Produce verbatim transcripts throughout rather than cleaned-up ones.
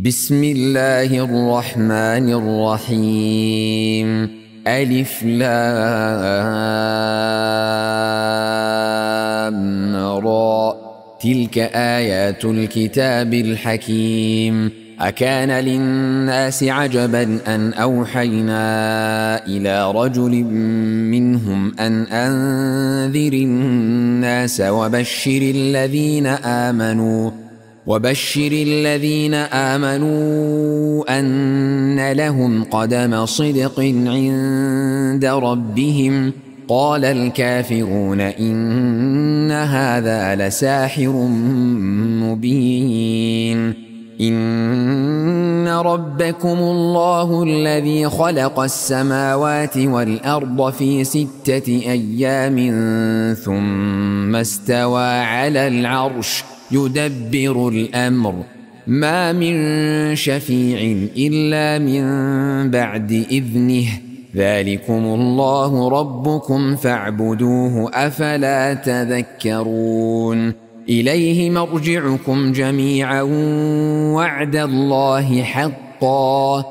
بسم الله الرحمن الرحيم. ألف لام را. تلك آيات الكتاب الحكيم. أكان للناس عجبا أن أوحينا إلى رجل منهم أن أنذر الناس وبشر الذين آمنوا وبشر الذين آمنوا أن لهم قدم صدق عند ربهم. قال الكافرون إن هذا لساحر مبين. إن ربكم الله الذي خلق السماوات والأرض في ستة أيام ثم استوى على العرش يدبر الأمر ما من شفيع إلا من بعد إذنه. ذلكم الله ربكم فاعبدوه أفلا تذكرون. إليه مرجعكم جميعا وعد الله حقا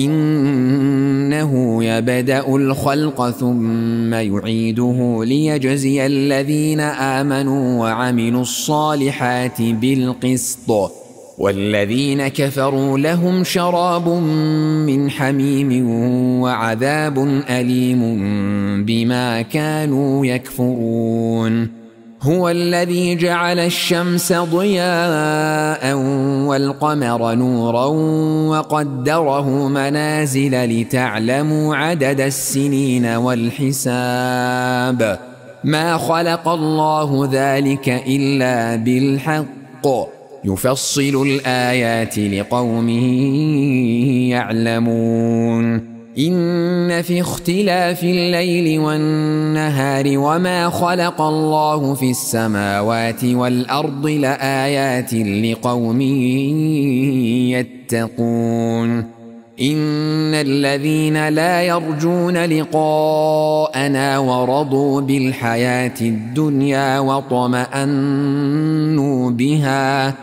إنه يبدأ الخلق ثم يعيده ليجزي الذين آمنوا وعملوا الصالحات بالقسط والذين كفروا لهم شراب من حميم وعذاب أليم بما كانوا يكفرون. هو الذي جعل الشمس ضياء والقمر نورا وقدره منازل لتعلموا عدد السنين والحساب. ما خلق الله ذلك إلا بالحق يفصل الآيات لقوم يعلمون. إن في اختلاف الليل والنهار وما خلق الله في السماوات والأرض لآيات لقوم يتقون. إن الذين لا يرجون لقاءنا ورضوا بالحياة الدنيا وطمأنوا بها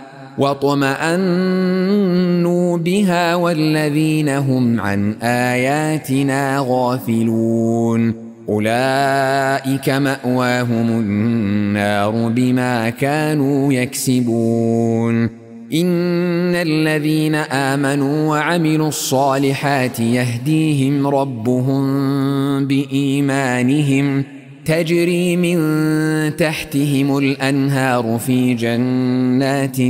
وطمأنوا بها والذين هم عن آياتنا غافلون أولئك مأواهم النار بما كانوا يكسبون. إن الذين آمنوا وعملوا الصالحات يهديهم ربهم بإيمانهم تجري من تحتهم الأنهار في جنات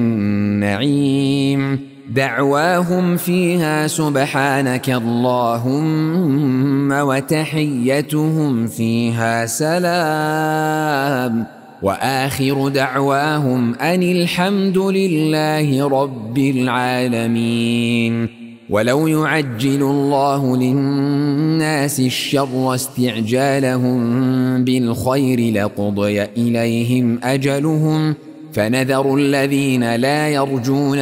النعيم دعواهم فيها سبحانك اللهم وتحيتهم فيها سلام وآخر دعواهم أن الحمد لله رب العالمين. ولو يعجل الله للناس الشر استعجالهم بالخير لقضي إليهم أجلهم فنذر الذين لا يرجون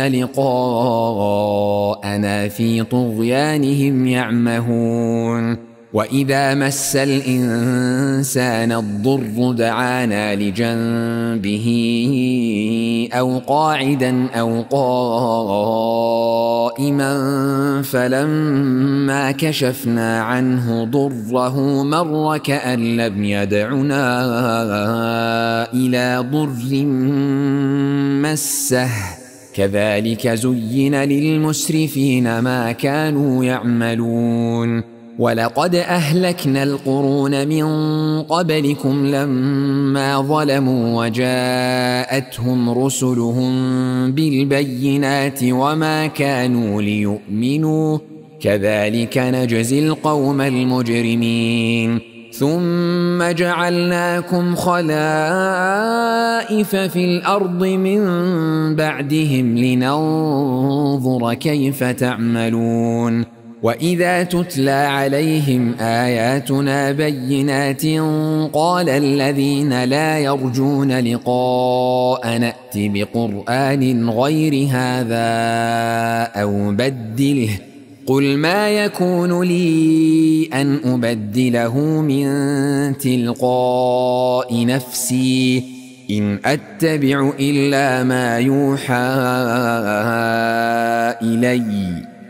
لقاءنا في طغيانهم يعمهون. وإذا مس الإنسان الضر دعانا لجنبه أو قاعدا أو قائما فلما كشفنا عنه ضره مر كأن لم يدعنا إلى ضر مسه كذلك زين للمسرفين ما كانوا يعملون. ولقد أهلكنا القرون من قبلكم لما ظلموا وجاءتهم رسلهم بالبينات وما كانوا ليؤمنوا كذلك نجزي القوم المجرمين. ثم جعلناكم خلائف في الأرض من بعدهم لننظر كيف تعملون. وإذا تتلى عليهم آياتنا بينات قال الذين لا يرجون لقاء نأت بقرآن غير هذا أو بدله قل ما يكون لي أن أبدله من تلقاء نفسي إن أتبع إلا ما يوحى إلي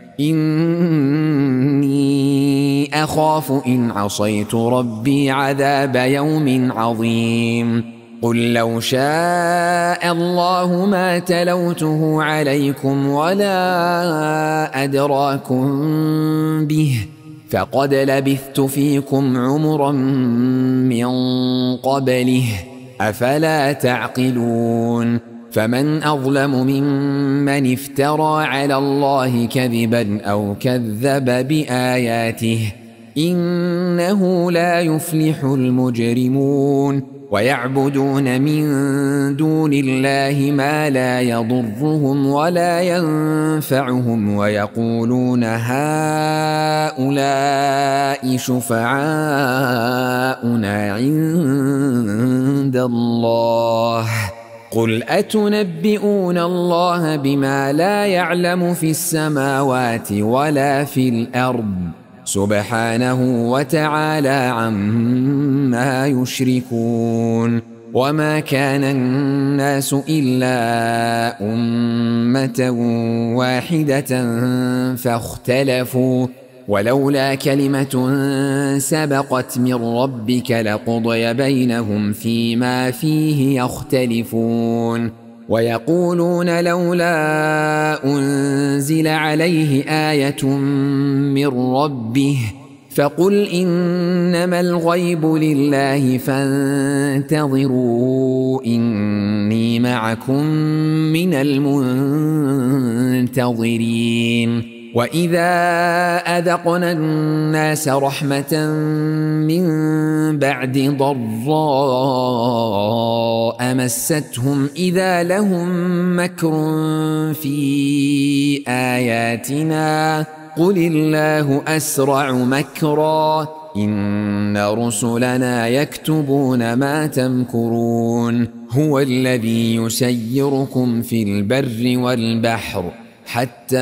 إني أخاف إن عصيت ربي عذاب يوم عظيم قل لو شاء الله ما تلوته عليكم ولا أدراكم به فقد لبثت فيكم عمرا من قبله أفلا تعقلون فمن أظلم ممن افترى على الله كذبا أو كذب بآياته إنه لا يفلح المجرمون ويعبدون من دون الله ما لا يضرهم ولا ينفعهم ويقولون هؤلاء شفعاؤنا عند الله قل أتنبئون الله بما لا يعلم في السماوات ولا في الأرض سبحانه وتعالى عما يشركون وما كان الناس إلا أمة واحدة فاختلفوا ولولا كلمة سبقت من ربك لقضي بينهم فيما فيه يختلفون ويقولون لولا أنزل عليه آية من ربه فقل إنما الغيب لله فانتظروا إني معكم من المنتظرين وإذا أذقنا الناس رحمة من بعد ضراء مستهم إذا لهم مكر في آياتنا قل الله أسرع مكرا إن رسلنا يكتبون ما تمكرون هو الذي يسيركم في البر والبحر حتى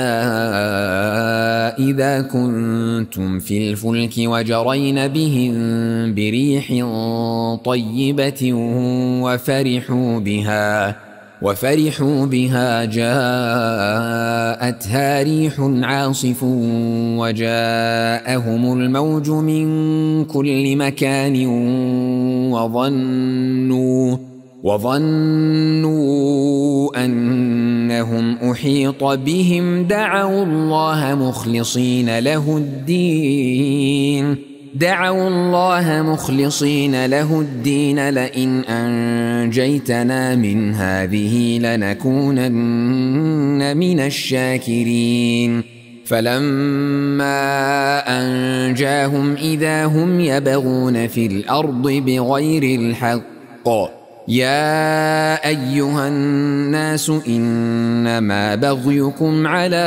إذا كنتم في الفلك وجرين بهم بريح طيبة وفرحوا بها وفرحوا بها جاءتها ريح عاصف وجاءهم الموج من كل مكان وظنوا وظنوا أنهم أحيط بهم دعوا الله مخلصين له الدين دعوا الله مخلصين له الدين لئن أنجيتنا من هذه لنكونن من الشاكرين فلما أنجاهم إذا هم يبغون في الأرض بغير الحق يا أيها الناس إنما بغيكم على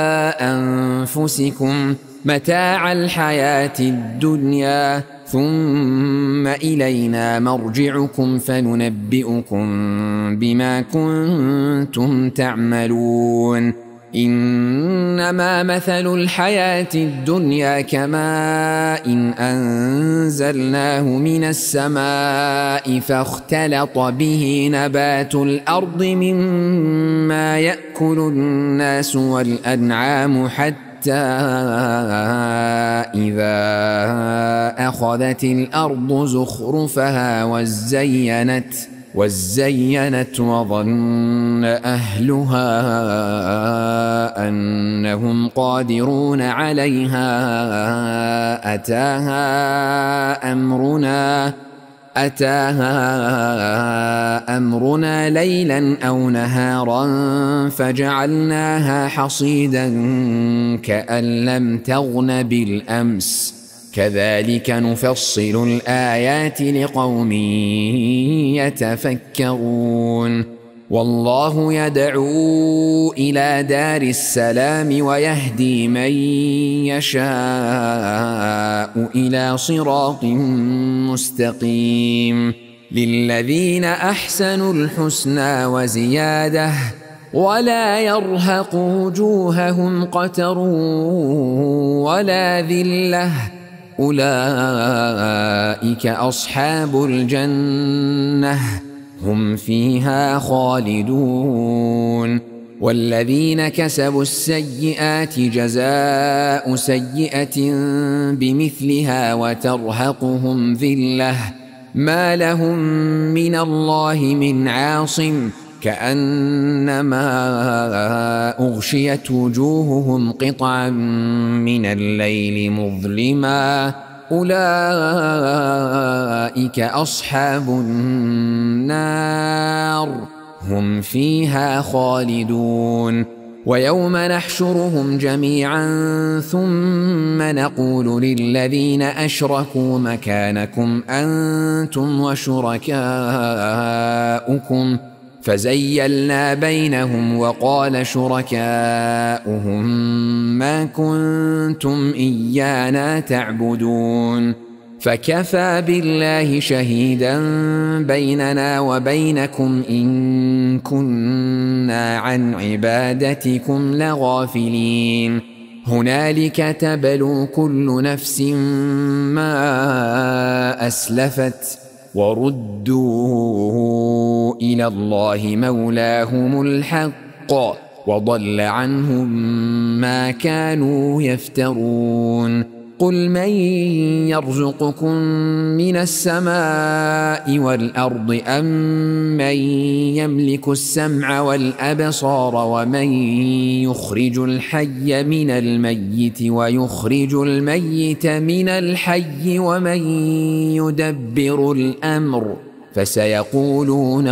أنفسكم متاع الحياة الدنيا ثم إلينا مرجعكم فننبئكم بما كنتم تعملون إنما مثل الحياة الدنيا كماء إن أنزلناه من السماء فاختلط به نبات الأرض مما يأكل الناس والأنعام حتى إذا أخذت الأرض زخرفها وزينت وزينت وظن أهلها أنهم قادرون عليها أتاها أمرنا أتاها أمرنا ليلا أو نهارا فجعلناها حصيدا كأن لم تغن بالأمس كذلك نفصل الآيات لقوم يتفكرون والله يدعو إلى دار السلام ويهدي من يشاء إلى صراط مستقيم للذين أحسنوا الحسنى وزيادة ولا يرهق وجوههم قتر ولا ذلة أولئك أصحاب الجنة هم فيها خالدون والذين كسبوا السيئات جزاء سيئة بمثلها وترهقهم ذلة ما لهم من الله من عاصم كأنما أغشيت وجوههم قطعا من الليل مظلما أولئك أصحاب النار هم فيها خالدون ويوم نحشرهم جميعا ثم نقول للذين أشركوا مكانكم أنتم وشركاؤكم فزيلنا بينهم وقال شركاؤهم ما كنتم إيانا تعبدون فكفى بالله شهيدا بيننا وبينكم إن كنا عن عبادتكم لغافلين هنالك تبلو كل نفس ما أسلفت وردوا إلى الله مولاهم الحق وضل عنهم ما كانوا يفترون قل من يرزقكم من السماء والأرض أم من يملك السمع والأبصار ومن يخرج الحي من الميت ويخرج الميت من الحي ومن يدبر الأمر فسيقولون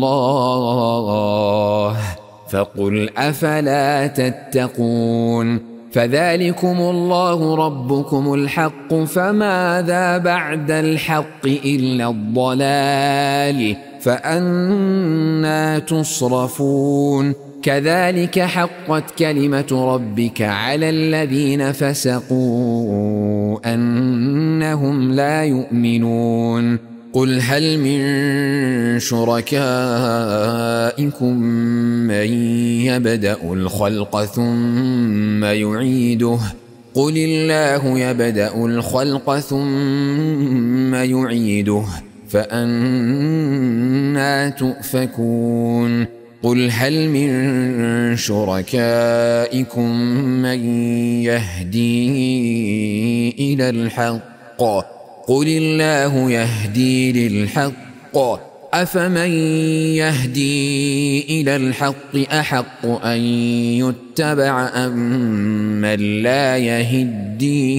الله فقل أفلا تتقون فذلكم الله ربكم الحق فماذا بعد الحق إلا الضلال فأنى تصرفون كذلك حقت كلمة ربك على الذين فسقوا أنهم لا يؤمنون قل هل من شركائكم من يبدأ الخلق ثم يعيده قل الله يبدأ الخلق ثم يعيده فأنى تؤفكون قل هل من شركائكم من يهدي إلى الحق قل الله يهدي للحق أفمن يهدي إلى الحق أحق أن يتبع أم من لا يهدي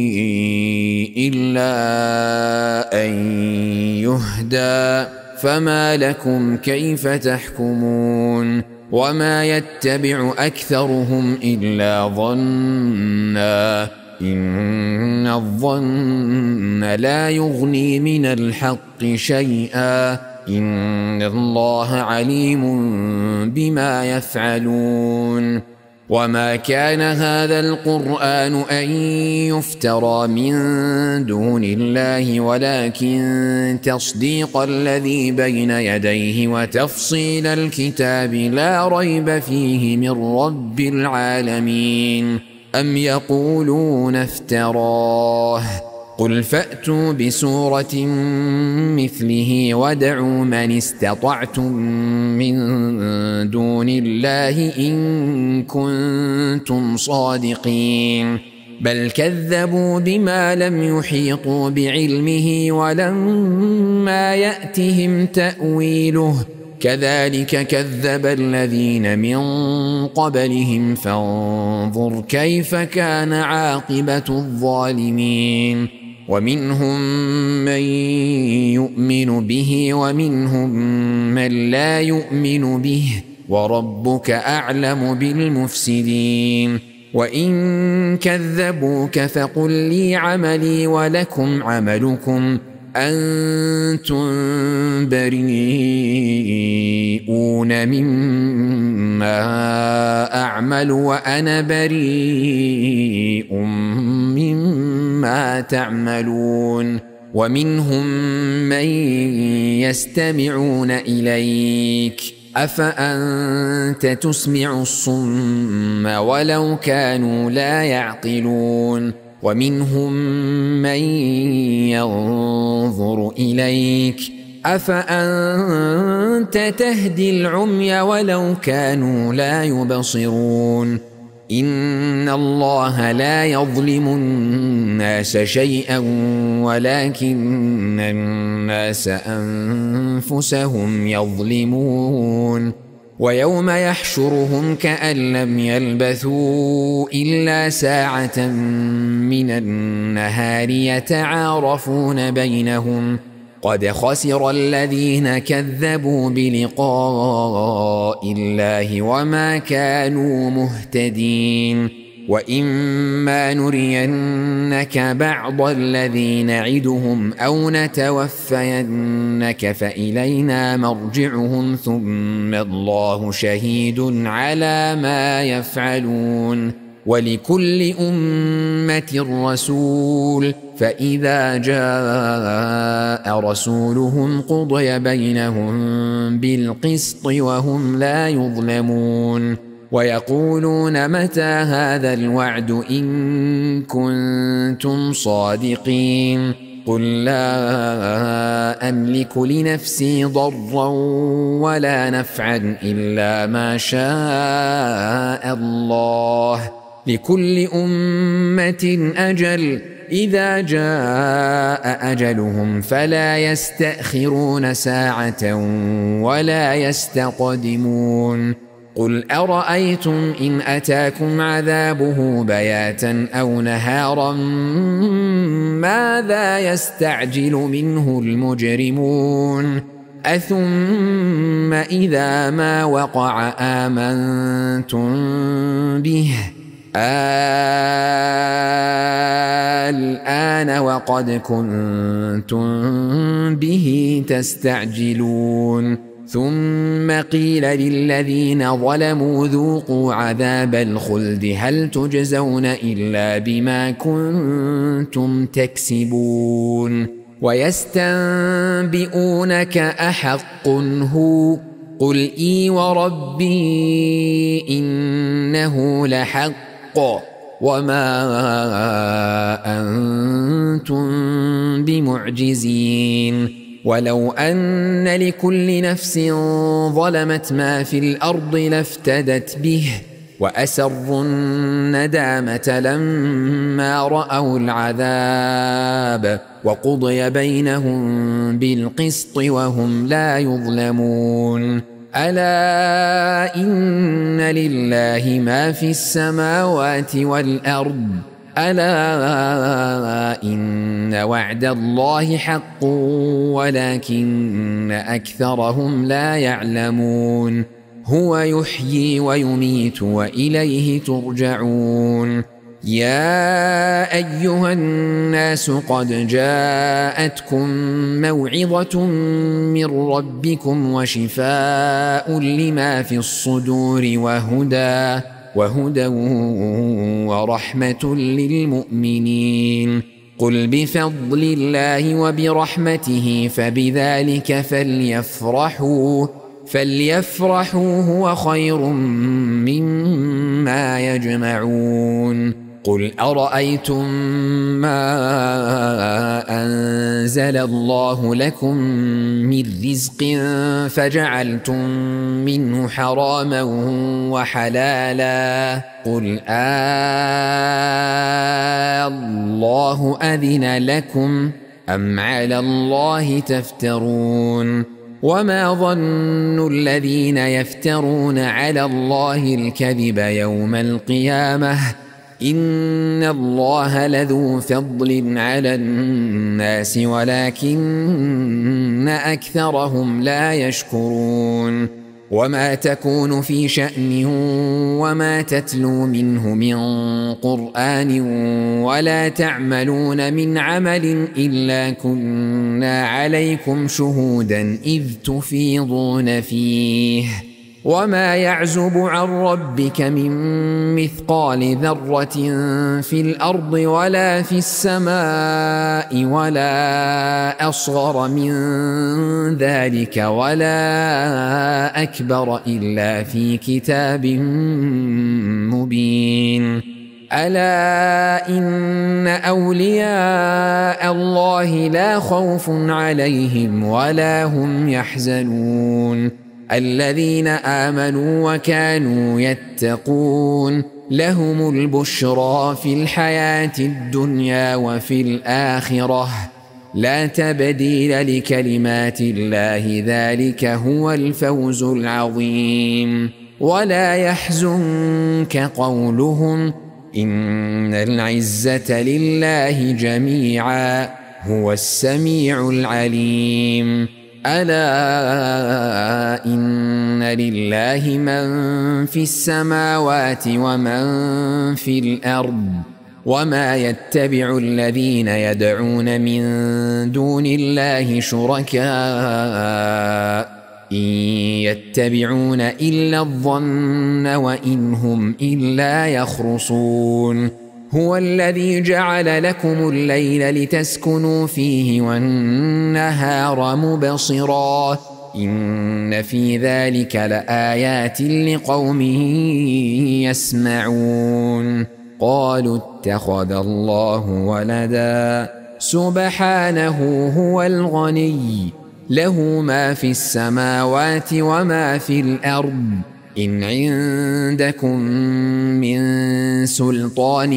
إلا أن يهدى فما لكم كيف تحكمون وما يتبع أكثرهم إلا ظنّا إن الظن لا يغني من الحق شيئا إن الله عليم بما يفعلون وما كان هذا القرآن أن يفترى من دون الله ولكن تصديق الذي بين يديه وتفصيل الكتاب لا ريب فيه من رب العالمين أم يقولون افتراه قل فأتوا بسورة مثله وادعوا من استطعتم من دون الله إن كنتم صادقين بل كذبوا بما لم يحيطوا بعلمه ولما يأتهم تأويله كذلك كذب الذين من قبلهم فانظر كيف كان عاقبة الظالمين ومنهم من يؤمن به ومنهم من لا يؤمن به وربك أعلم بالمفسدين وإن كذبوك فقل لي عملي ولكم عملكم أنتم بريئون مما أعمل وأنا بريء مما تعملون ومنهم من يستمعون إليك أفأنت تسمع الصم ولو كانوا لا يعقلون ومنهم من ينظر إليك أفأنت تهدي العمي ولو كانوا لا يبصرون إن الله لا يظلم الناس شيئا ولكن الناس أنفسهم يظلمون ويوم يحشرهم كأن لم يلبثوا إلا ساعة من النهار يتعارفون بينهم قد خسر الذين كذبوا بلقاء الله وما كانوا مهتدين وإما نرينك بعض الذي نعدهم أو نتوفينك فإلينا مرجعهم ثم الله شهيد على ما يفعلون ولكل أمة رسول فإذا جاء رسولهم قضي بينهم بالقسط وهم لا يظلمون ويقولون متى هذا الوعد إن كنتم صادقين قل لا أملك لنفسي ضرا ولا نفعا إلا ما شاء الله لكل أمة أجل إذا جاء أجلهم فلا يستأخرون ساعة ولا يستقدمون قل أرأيتم إن أتاكم عذابه بياتا أو نهارا ماذا يستعجل منه المجرمون أثم إذا ما وقع آمنتم به الآن وقد كنتم به تستعجلون ثم قيل للذين ظلموا ذوقوا عذاب الخلد هل تجزون إلا بما كنتم تكسبون ويستنبئونك أحق هو قل إي وربي إنه لحق وما أنتم بمعجزين ولو أن لكل نفس ظلمت ما في الأرض لافتدت به وأسروا الندامة لما رأوا العذاب وقضي بينهم بالقسط وهم لا يظلمون ألا إن لله ما في السماوات والأرض ألا إن وعد الله حق ولكن أكثرهم لا يعلمون هو يحيي ويميت وإليه ترجعون يا أيها الناس قد جاءتكم موعظة من ربكم وشفاء لما في الصدور وهدى وهدى ورحمة للمؤمنين قل بفضل الله وبرحمته فبذلك فليفرحوا فليفرحوا هو خير مما يجمعون قل أرأيتم ما أنزل الله لكم من رزق فجعلتم منه حراما وحلالا قل آه الله أذن لكم أم على الله تفترون وما ظن الذين يفترون على الله الكذب يوم القيامة إن الله لذو فضل على الناس ولكن أكثرهم لا يشكرون وما تكون في شأن وما تتلو منه من قرآن ولا تعملون من عمل إلا كنا عليكم شهودا إذ تفيضون فيه وما يعزب عن ربك من مثقال ذرة في الأرض ولا في السماء ولا أصغر من ذلك ولا أكبر إلا في كتاب مبين ألا إن أولياء الله لا خوف عليهم ولا هم يحزنون الذين آمنوا وكانوا يتقون لهم البشرى في الحياة الدنيا وفي الآخرة لا تبديل لكلمات الله ذلك هو الفوز العظيم ولا يحزنك قولهم إن العزة لله جميعا هو السميع العليم ألا إن لله من في السماوات ومن في الأرض وما يتبع الذين يدعون من دون الله شركاء إن يتبعون إلا الظن وإن هم إلا يخرصون هو الذي جعل لكم الليل لتسكنوا فيه والنهار مبصرا إن في ذلك لآيات لقوم يسمعون قالوا اتخذ الله ولدا سبحانه هو الغني له ما في السماوات وما في الأرض إن عندكم من سلطان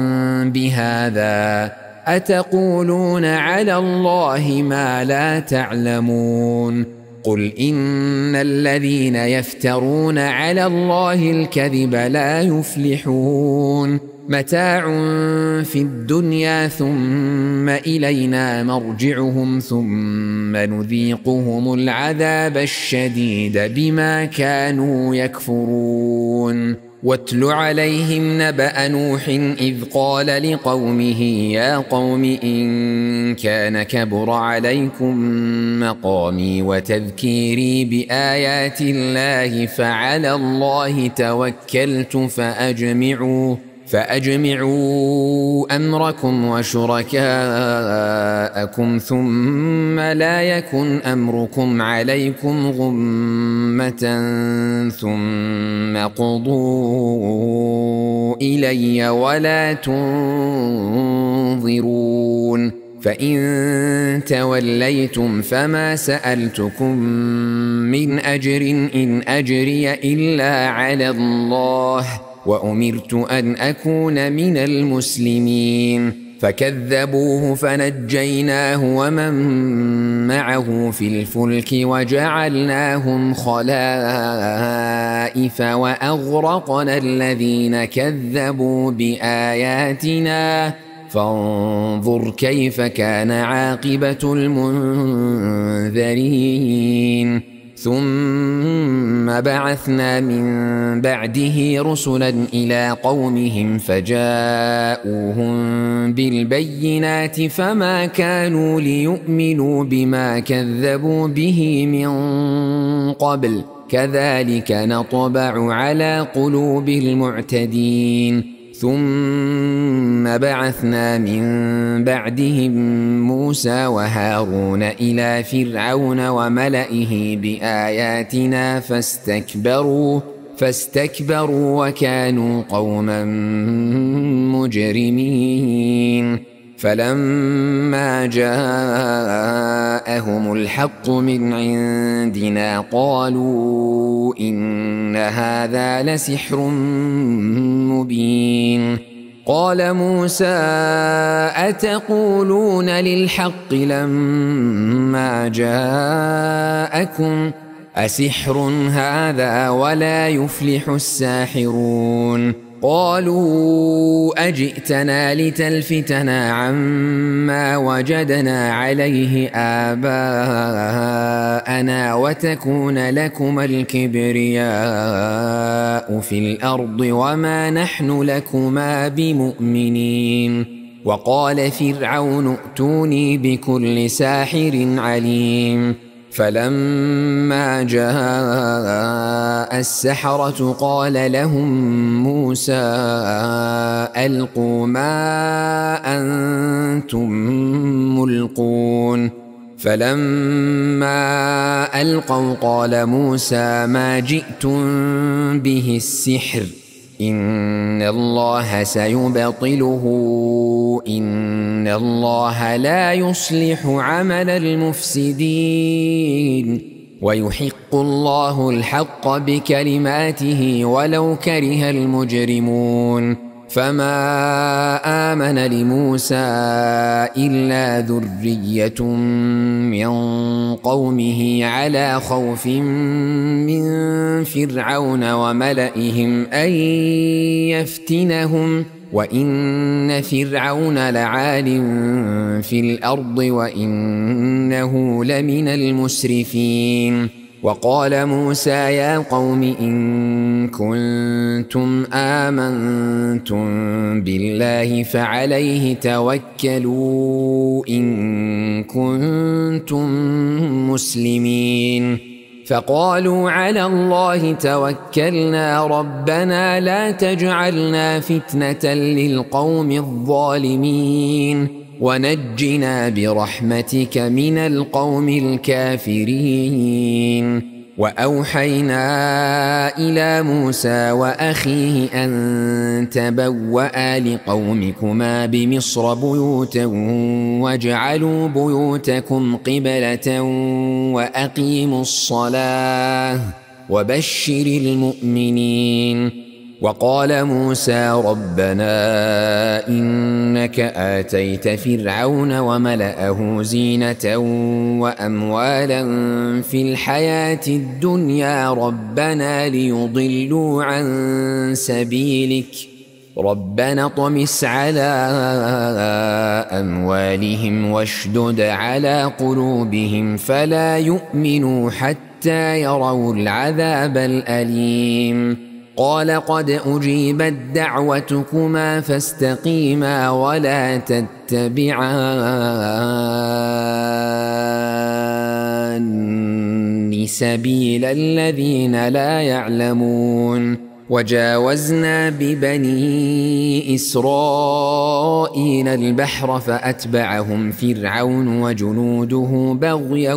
بهذا أتقولون على الله ما لا تعلمون قل إن الذين يفترون على الله الكذب لا يفلحون متاع في الدنيا ثم إلينا مرجعهم ثم نذيقهم العذاب الشديد بما كانوا يكفرون واتل عليهم نبأ نوح إذ قال لقومه يا قوم إن كان كبر عليكم مقامي وتذكيري بآيات الله فعلى الله توكلت فأجمعوا فأجمعوا أمركم وشركاءكم ثم لا يكن أمركم عليكم غمة ثم قضوا إلي ولا تنظرون فإن توليتم فما سألتكم من أجر إن أجري إلا على الله وأمرت أن أكون من المسلمين فكذبوه فنجيناه ومن معه في الفلك وجعلناهم خلائف وأغرقنا الذين كذبوا بآياتنا فانظر كيف كان عاقبة المنذرين ثم بعثنا من بعده رسلا إلى قومهم فجاءوهم بالبينات فما كانوا ليؤمنوا بما كذبوا به من قبل كذلك نطبع على قلوب المعتدين ثم بعثنا من بعدهم موسى وهارون إلى فرعون وملئه بآياتنا فاستكبروا فاستكبروا وكانوا قوما مجرمين فلما جاءهم الحق من عندنا قالوا إن هذا لسحر مبين قال موسى أتقولون للحق لما جاءكم أسحر هذا ولا يفلح الساحرون قالوا أجئتنا لتلفتنا عما وجدنا عليه آباءنا وتكون لكما الكبرياء في الأرض وما نحن لكما بمؤمنين وقال فرعون ائتوني بكل ساحر عليم فلما جاء السحرة قال لهم موسى ألقوا ما أنتم ملقون فلما ألقوا قال موسى ما جئتم به السحر إن الله سيبطله إن الله لا يصلح عمل المفسدين ويحق الله الحق بكلماته ولو كره المجرمون فما آمن لموسى إلا ذرية من قومه على خوف من فرعون وملئهم أن يفتنهم وإن فرعون لعال في الأرض وإنه لمن المسرفين وقال موسى يا قوم إن كنتم آمنتم بالله فعليه توكلوا إن كنتم مسلمين فقالوا على الله توكلنا ربنا لا تجعلنا فتنة للقوم الظالمين ونجنا برحمتك من القوم الكافرين وأوحينا إلى موسى وأخيه أن تبوأ لقومكما بمصر بيوتا واجعلوا بيوتكم قبلة وأقيموا الصلاة وبشر المؤمنين وقال موسى ربنا إنك آتيت فرعون وملأه زينة وأموالا في الحياة الدنيا ربنا ليضلوا عن سبيلك ربنا اطمس على أموالهم واشدد على قلوبهم فلا يؤمنوا حتى يروا العذاب الأليم قال قد أجيبت دعوتكما فاستقيما ولا تتبعان سبيل الذين لا يعلمون وجاوزنا ببني إسرائيل البحر فأتبعهم فرعون وجنوده بغيا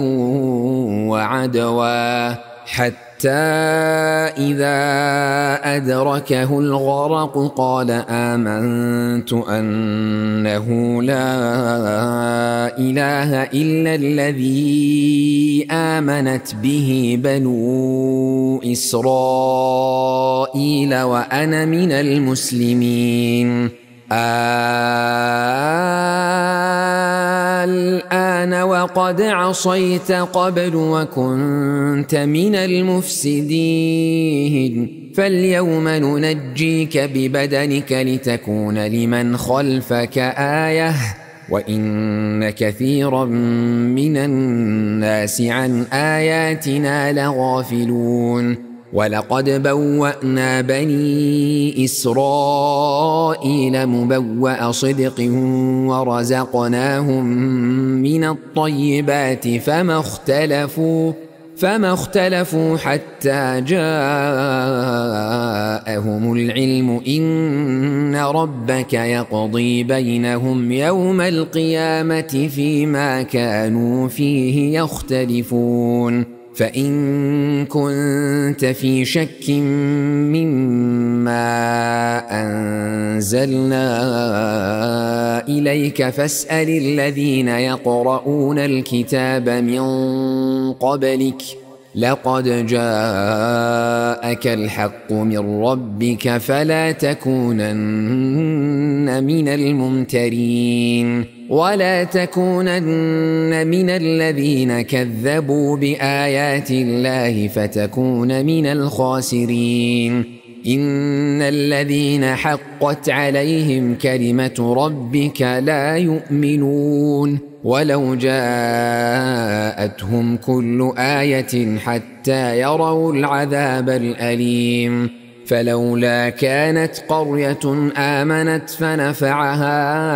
وعدوا حتى حتى إذا أدركه الغرق قال آمنت أنه لا إله إلا الذي آمنت به بنو إسرائيل وأنا من المسلمين الآن وقد عصيت قبل وكنت من المفسدين فاليوم ننجيك ببدنك لتكون لمن خلفك آية وإن كثيرا من الناس عن آياتنا لغافلون ولقد بوأنا بني إسرائيل مبوأ صدق ورزقناهم من الطيبات فما اختلفوا فما اختلفوا حتى جاءهم العلم إن ربك يقضي بينهم يوم القيامة فيما كانوا فيه يختلفون فإن كنت في شك مما أنزلنا إليك فاسأل الذين يقرؤون الكتاب من قبلك لقد جاءك الحق من ربك فلا تكونن من الممترين ولا تكونن من الذين كذبوا بآيات الله فتكون من الخاسرين إن الذين حقت عليهم كلمة ربك لا يؤمنون ولو جاءتهم كل آية حتى يروا العذاب الأليم فلولا كانت قرية آمنت فنفعها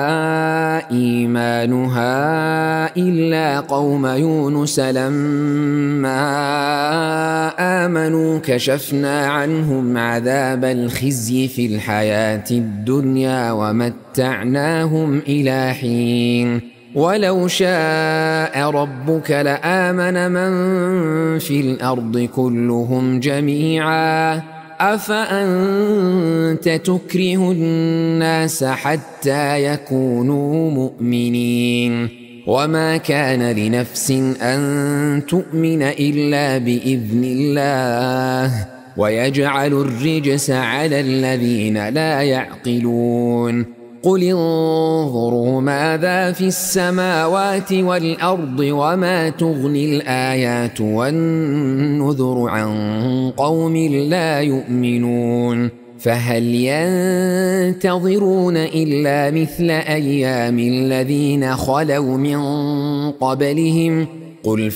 إيمانها إلا قوم يونس لما آمنوا كشفنا عنهم عذاب الخزي في الحياة الدنيا ومتعناهم إلى حين ولو شاء ربك لآمن من في الأرض كلهم جميعا أفأنت تكره الناس حتى يكونوا مؤمنين وما كان لنفس أن تؤمن إلا بإذن الله ويجعل الرجس على الذين لا يعقلون قل انظروا ماذا في السماوات والأرض وما تغني الآيات والنذر عن قوم لا يؤمنون فهل ينتظرون إلا مثل أيام الذين خلوا من قبلهم قل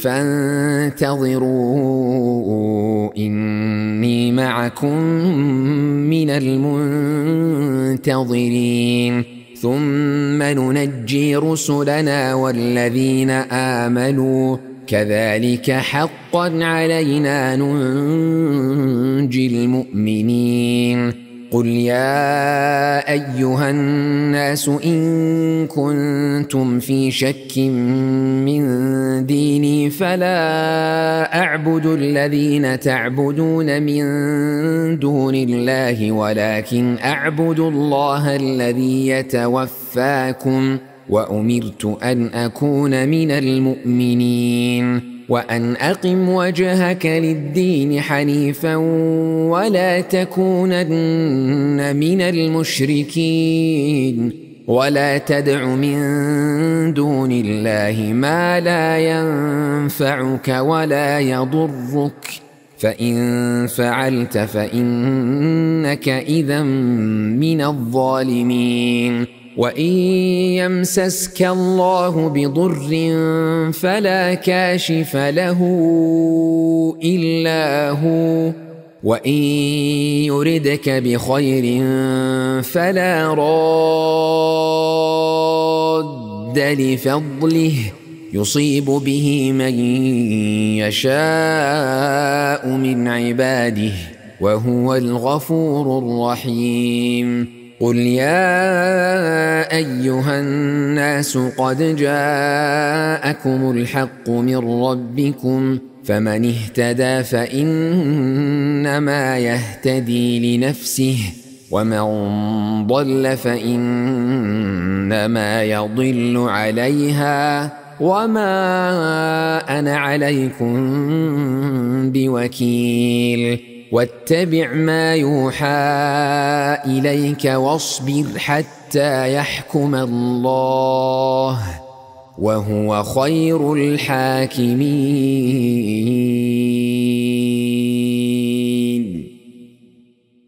فانتظروا إني معكم من المنتظرين ثم ننجي رسلنا والذين آمنوا كذلك حقا علينا ننجي المؤمنين قل يا أيها الناس إن كنتم في شك من ديني فلا أعبد الذين تعبدون من دون الله ولكن أعبد الله الذي يتوفاكم وأمرت أن أكون من المؤمنين وأن أقم وجهك للدين حنيفا ولا تكونن من المشركين ولا تدع من دون الله ما لا ينفعك ولا يضرك فإن فعلت فإنك إذا من الظالمين وإن يمسسك الله بضر فلا كاشف له إلا هو وإن يردك بخير فلا راد لفضله يصيب به من يشاء من عباده وهو الغفور الرحيم قل يا أيها الناس قد جاءكم الحق من ربكم فمن اهتدى فإنما يهتدي لنفسه ومن ضل فإنما يضل عليها وما أنا عليكم بوكيل واتبع ما يوحى إليك واصبر حتى يحكم الله وهو خير الحاكمين.